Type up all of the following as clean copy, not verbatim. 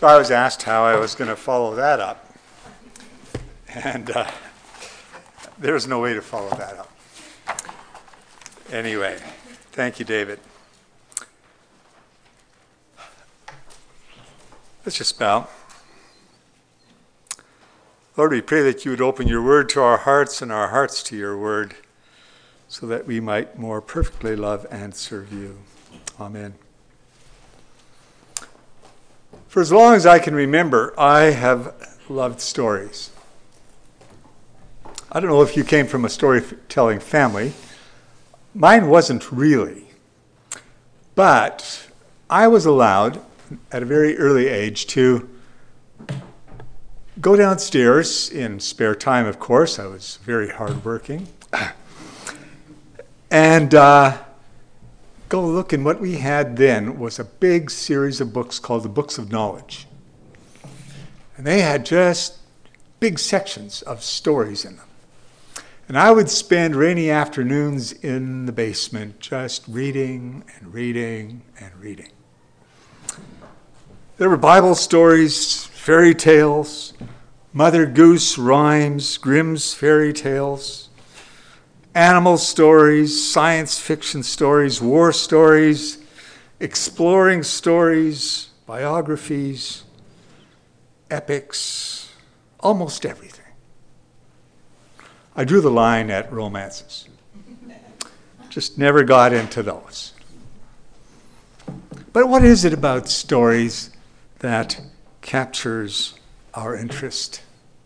So I was asked how I was going to follow that up. And there's no way to follow that up. Anyway, thank you, David. Let's just bow. Lord, we pray that you would open your word to our hearts and our hearts to your word, so that we might more perfectly love and serve you. Amen. For as long as I can remember, I have loved stories. I don't know if you came from a storytelling family. Mine wasn't really. But I was allowed at a very early age to go downstairs in spare time, of course. I was very hardworking. And go look, and what we had then was a big series of books called the Books of Knowledge. And they had just big sections of stories in them. And I would spend rainy afternoons in the basement just reading and reading and reading. There were Bible stories, fairy tales, Mother Goose rhymes, Grimm's fairy tales, animal stories, science fiction stories, war stories, exploring stories, biographies, epics, almost everything. I drew the line at romances. Just never got into those. But what is it about stories that captures our interest?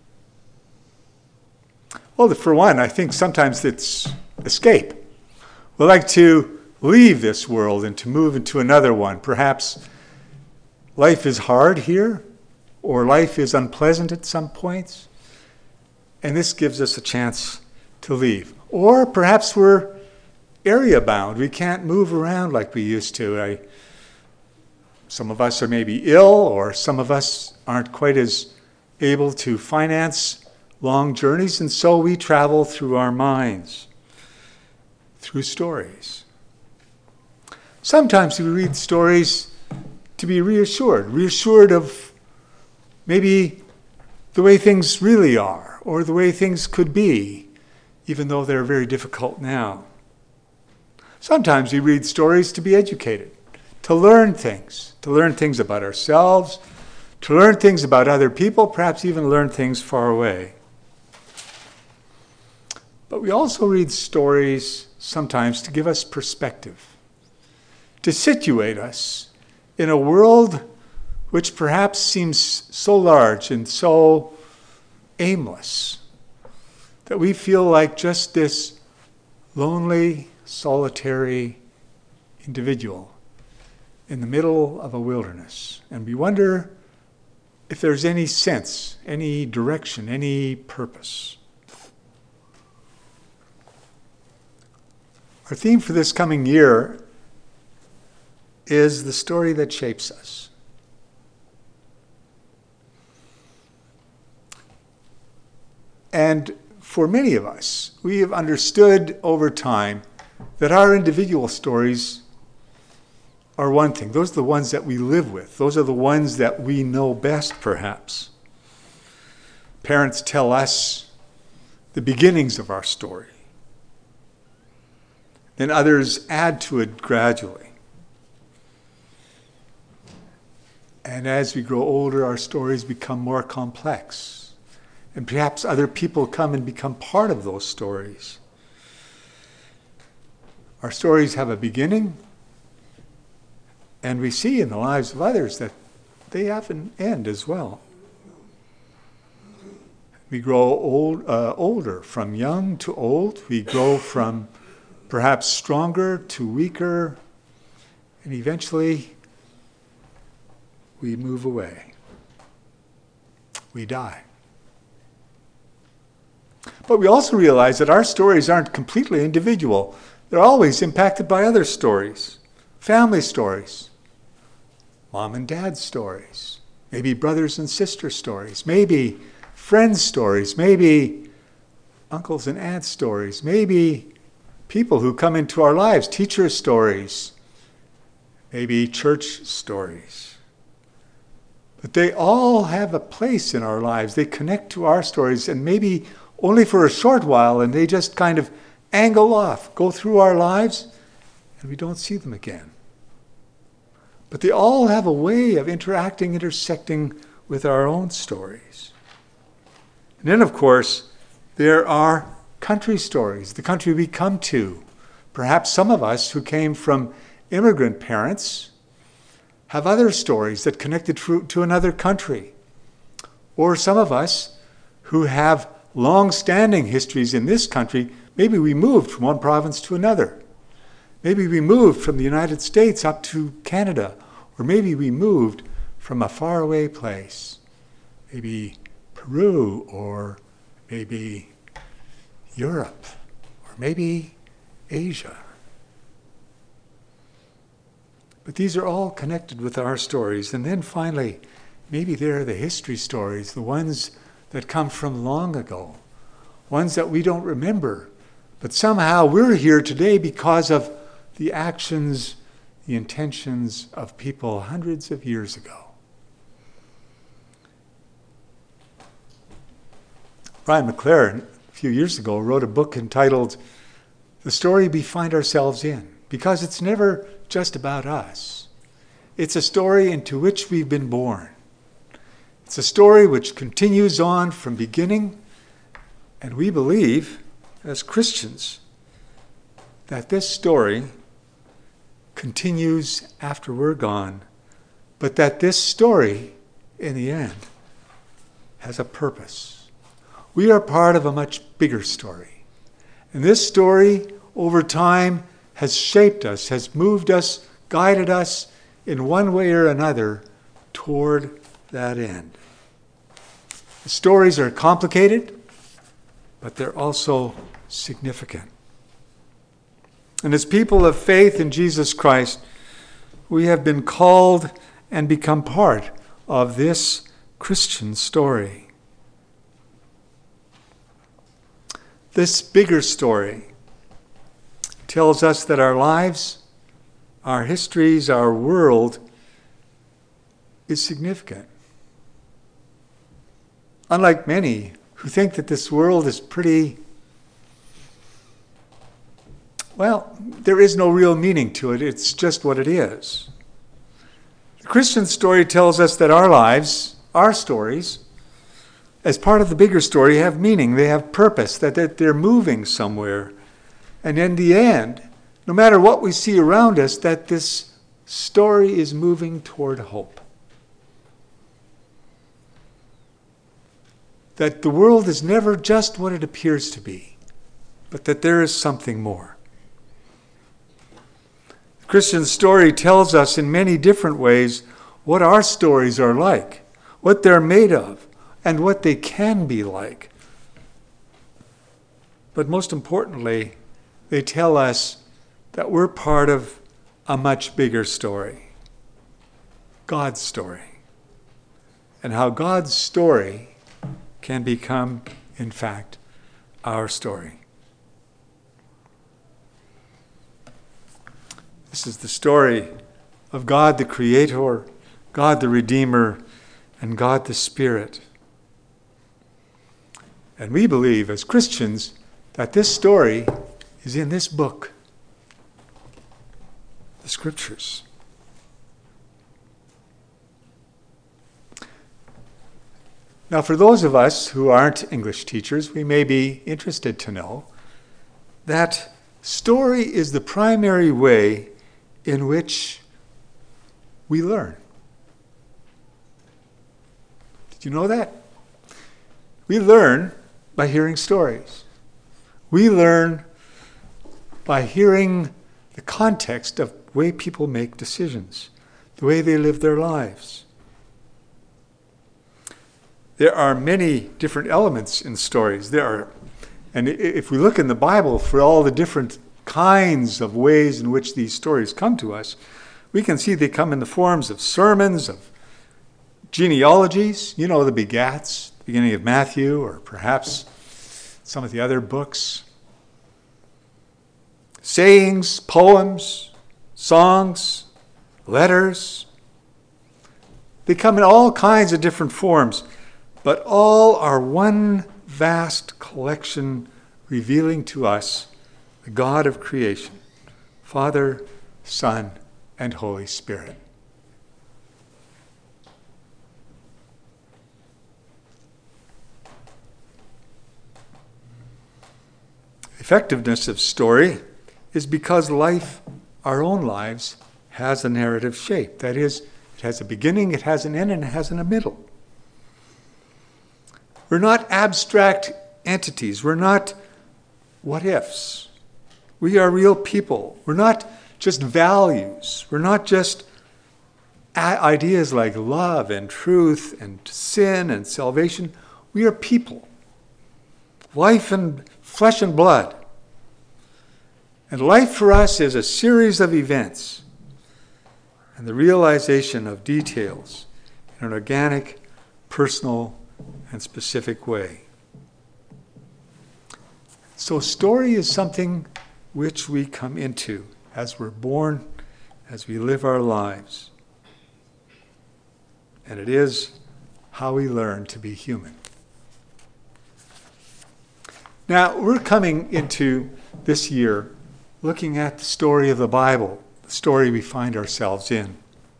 Well, for one, I think sometimes it's escape. We like to leave this world and to move into another one. Perhaps life is hard here, or life is unpleasant at some points, and this gives us a chance to leave. Or perhaps we're area bound. We can't move around like we used to. Some of us are maybe ill, or some of us aren't quite as able to finance long journeys, and so we travel through our minds, through stories. Sometimes we read stories to be reassured of maybe the way things really are, or the way things could be, even though they're very difficult now. Sometimes we read stories to be educated, to learn things about ourselves, to learn things about other people, perhaps even learn things far away. But we also read stories sometimes to give us perspective, to situate us in a world which perhaps seems so large and so aimless that we feel like just this lonely, solitary individual in the middle of a wilderness. And we wonder if there's any sense, any direction, any purpose. Our theme for this coming year is the story that shapes us. And for many of us, we have understood over time that our individual stories are one thing. Those are the ones that we live with. Those are the ones that we know best, perhaps. Parents tell us the beginnings of our story. Then others add to it gradually. And as we grow older, our stories become more complex. And perhaps other people come and become part of those stories. Our stories have a beginning, and we see in the lives of others that they have an end as well. We grow older, from young to old. We grow from perhaps stronger to weaker, and eventually we move away. We die. But we also realize that our stories aren't completely individual. They're always impacted by other stories, family stories, mom and dad stories, maybe brothers and sister stories, maybe friends stories, maybe uncles and aunts stories, maybe people who come into our lives, teacher stories, maybe church stories. But they all have a place in our lives. They connect to our stories, and maybe only for a short while, and they just kind of angle off, go through our lives, and we don't see them again. But they all have a way of interacting, intersecting with our own stories. And then, of course, there are country stories, the country we come to. Perhaps some of us who came from immigrant parents have other stories that connected to another country. Or some of us who have long-standing histories in this country, maybe we moved from one province to another. Maybe we moved from the United States up to Canada, or maybe we moved from a faraway place, maybe Peru, or maybe Europe, or maybe Asia. But these are all connected with our stories. And then finally, maybe they're the history stories, the ones that come from long ago, ones that we don't remember. But somehow we're here today because of the actions, the intentions of people hundreds of years ago. Brian McLaren, a few years ago, wrote a book entitled The Story We Find Ourselves In, because it's never just about us. It's a story into which we've been born. It's a story which continues on from beginning, and we believe, as Christians, that this story continues after we're gone, but that this story, in the end, has a purpose. We are part of a much bigger story. And this story, over time, has shaped us, has moved us, guided us in one way or another toward that end. The stories are complicated, but they're also significant. And as people of faith in Jesus Christ, we have been called and become part of this Christian story. This bigger story tells us that our lives, our histories, our world is significant. Unlike many who think that this world is pretty, well, there is no real meaning to it. It's just what it is. The Christian story tells us that our lives, our stories, as part of the bigger story, have meaning. They have purpose, that they're moving somewhere. And in the end, no matter what we see around us, that this story is moving toward hope. That the world is never just what it appears to be, but that there is something more. The Christian story tells us in many different ways what our stories are like, what they're made of, and what they can be like. But most importantly, they tell us that we're part of a much bigger story, God's story, and how God's story can become, in fact, our story. This is the story of God the Creator, God the Redeemer, and God the Spirit. And we believe as Christians that this story is in this book, the Scriptures. Now, for those of us who aren't English teachers, we may be interested to know that story is the primary way in which we learn. Did you know that? We learn by hearing stories. We learn by hearing the context of the way people make decisions, the way they live their lives. There are many different elements in stories. And if we look in the Bible for all the different kinds of ways in which these stories come to us, we can see they come in the forms of sermons, of genealogies, the begats, the beginning of Matthew, or perhaps some of the other books. Sayings, poems, songs, letters. They come in all kinds of different forms, but all are one vast collection revealing to us the God of creation, Father, Son, and Holy Spirit. Effectiveness of story is because life, our own lives, has a narrative shape. That is, it has a beginning, it has an end, and it has a middle. We're not abstract entities. We're not what-ifs. We are real people. We're not just values. We're not just ideas like love and truth and sin and salvation. We are people. Life and flesh and blood. And life for us is a series of events and the realization of details in an organic, personal, and specific way. So story is something which we come into as we're born, as we live our lives. And it is how we learn to be human. Now, we're coming into this year looking at the story of the Bible, the story we find ourselves in.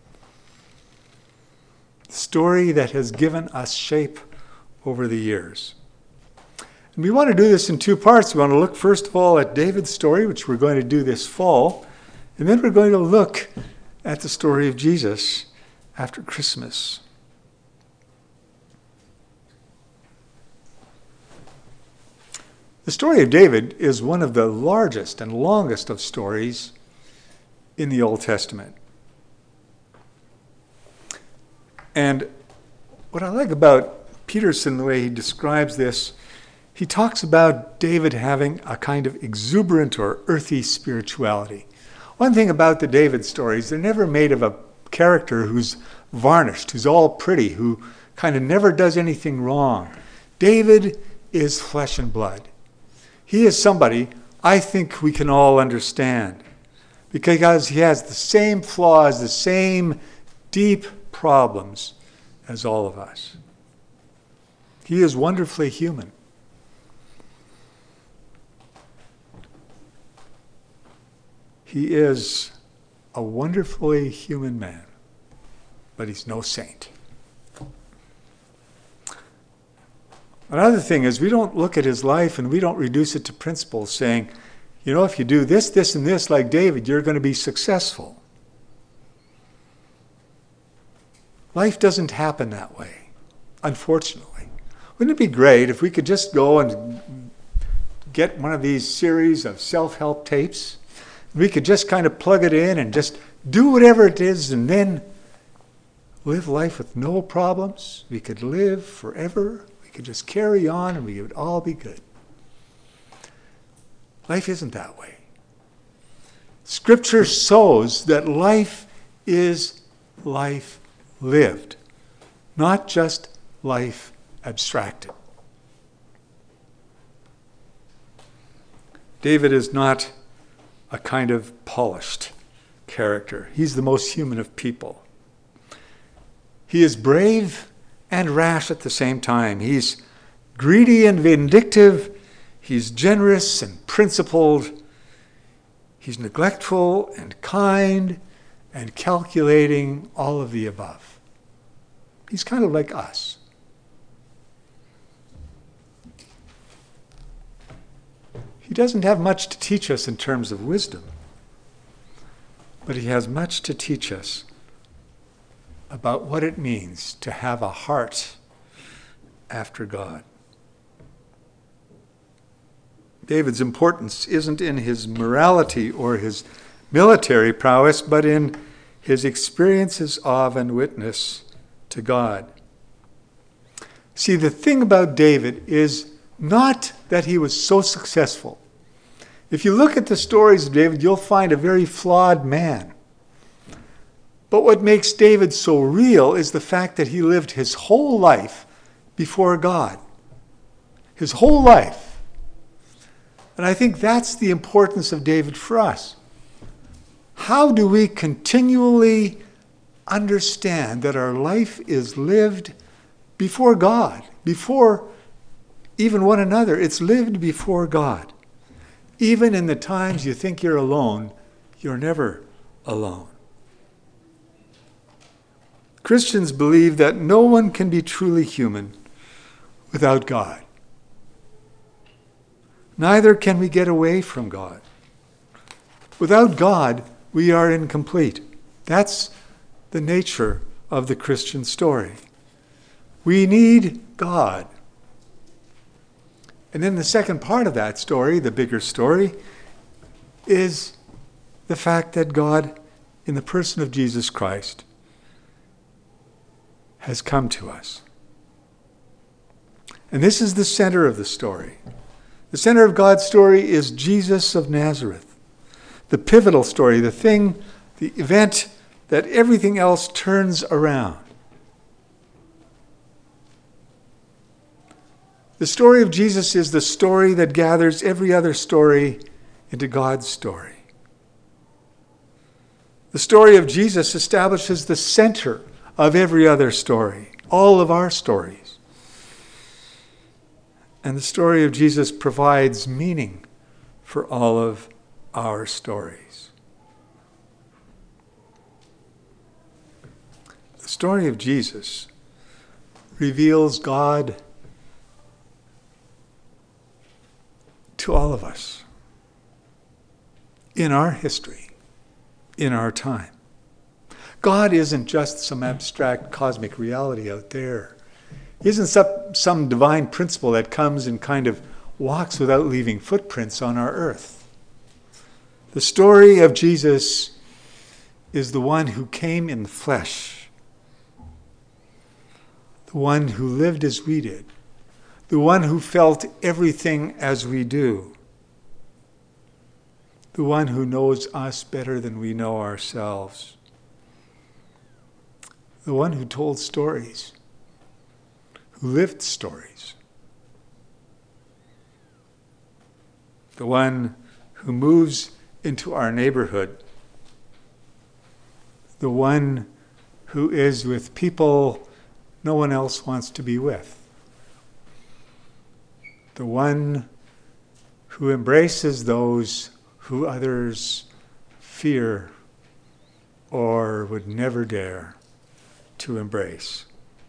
The story that has given us shape over the years. And we want to do this in two parts. We want to look first of all at David's story, which we're going to do this fall, and then we're going to look at the story of Jesus after Christmas. The story of David is one of the largest and longest of stories in the Old Testament. And what I like about Peterson, the way he describes this, he talks about David having a kind of exuberant or earthy spirituality. One thing about the David stories, they're never made of a character who's varnished, who's all pretty, who kind of never does anything wrong. David is flesh and blood. He is somebody I think we can all understand because he has the same flaws, the same deep problems as all of us. He is wonderfully human. He is a wonderfully human man, but he's no saint. Another thing is we don't look at his life and we don't reduce it to principles saying, you know, if you do this, this, and this like David, you're going to be successful. Life doesn't happen that way, unfortunately. Wouldn't it be great if we could just go and get one of these series of self-help tapes? We could just kind of plug it in and just do whatever it is and then live life with no problems. We could live forever. We could just carry on and we would all be good. Life isn't that way. Scripture shows that life is life lived, not just life abstracted. David is not a kind of polished character. He's the most human of people. He is brave and rash at the same time. He's greedy and vindictive. He's generous and principled. He's neglectful and kind and calculating, all of the above. He's kind of like us. He doesn't have much to teach us in terms of wisdom, but he has much to teach us about what it means to have a heart after God. David's importance isn't in his morality or his military prowess, but in his experiences of and witness to God. See, the thing about David is not that he was so successful. If you look at the stories of David, you'll find a very flawed man. But what makes David so real is the fact that he lived his whole life before God. His whole life. And I think that's the importance of David for us. How do we continually understand that our life is lived before God, before even one another. It's lived before God. Even in the times you think you're alone, you're never alone. Christians believe that no one can be truly human without God. Neither can we get away from God. Without God, we are incomplete. That's the nature of the Christian story. We need God. And then the second part of that story, the bigger story, is the fact that God, in the person of Jesus Christ, has come to us. And this is the center of the story. The center of God's story is Jesus of Nazareth. The pivotal story, the event that everything else turns around. The story of Jesus is the story that gathers every other story into God's story. The story of Jesus establishes the center of every other story, all of our stories. And the story of Jesus provides meaning for all of our stories. The story of Jesus reveals God to all of us in our history, in our time. God isn't just some abstract cosmic reality out there. He isn't some divine principle that comes and kind of walks without leaving footprints on our earth. The story of Jesus is the one who came in the flesh, the one who lived as we did, the one who felt everything as we do, the one who knows us better than we know ourselves, the one who told stories, who lived stories, the one who moves into our neighborhood, the one who is with people no one else wants to be with, the one who embraces those who others fear or would never dare to embrace.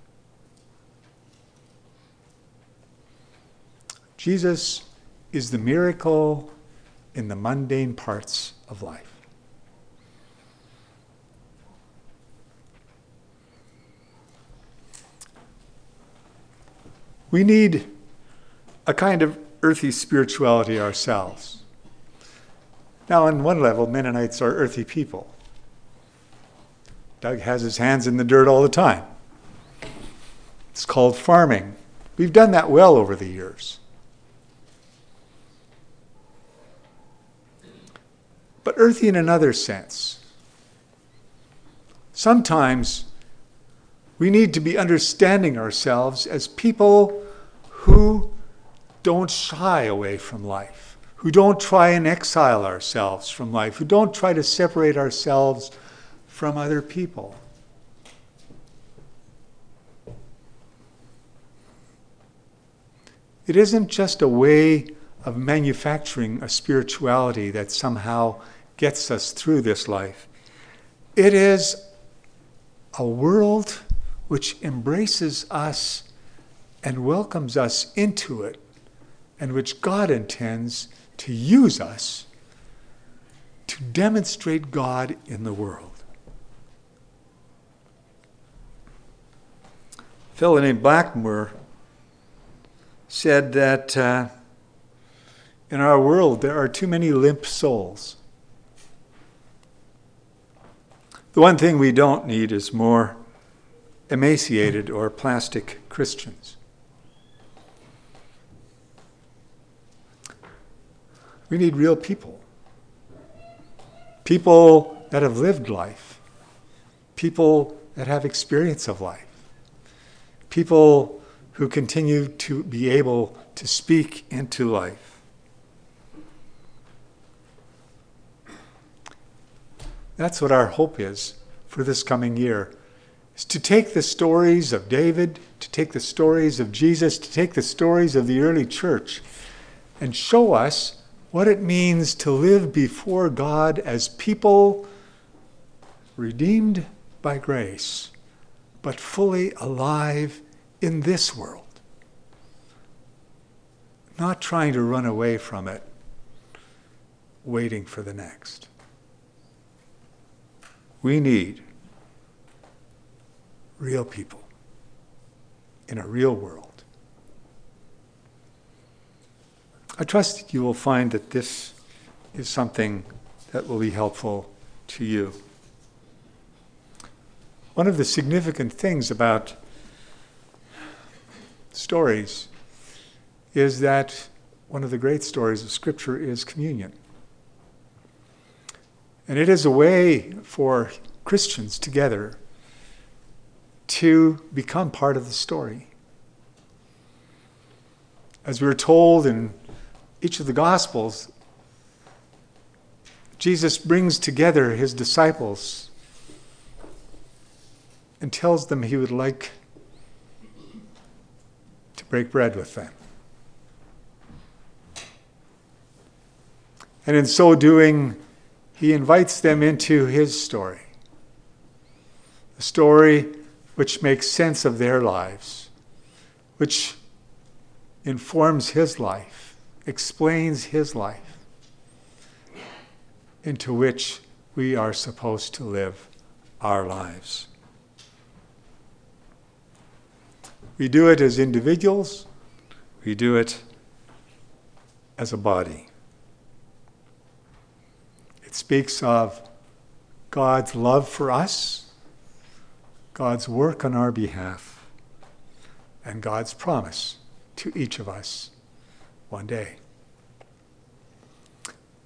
Jesus is the miracle in the mundane parts of life. We need a kind of earthy spirituality ourselves. Now, on one level, Mennonites are earthy people. Doug has his hands in the dirt all the time. It's called farming. We've done that well over the years. But earthy in another sense. Sometimes we need to be understanding ourselves as people who don't shy away from life, who don't try and exile ourselves from life, who don't try to separate ourselves from other people. It isn't just a way of manufacturing a spirituality that somehow gets us through this life. It is a world which embraces us and welcomes us into it, and which God intends to use us to demonstrate God in the world. A fellow named Blackmore said that in our world there are too many limp souls. The one thing we don't need is more emaciated or plastic Christians. We need real people. People that have lived life. People that have experience of life. People who continue to be able to speak into life. That's what our hope is for this coming year is to take the stories of David, to take the stories of Jesus, to take the stories of the early church and show us what it means to live before God as people redeemed by grace, but fully alive in this world. Not trying to run away from it, waiting for the next. We need real people in a real world. I trust that you will find that this is something that will be helpful to you. One of the significant things about stories is that one of the great stories of Scripture is communion. And it is a way for Christians together to become part of the story. As we were told in each of the Gospels, Jesus brings together his disciples and tells them he would like to break bread with them. And in so doing, he invites them into his story, a story which makes sense of their lives, which informs his life, explains his life, into which we are supposed to live our lives. We do it as individuals, we do it as a body. It speaks of God's love for us, God's work on our behalf, and God's promise to each of us one day.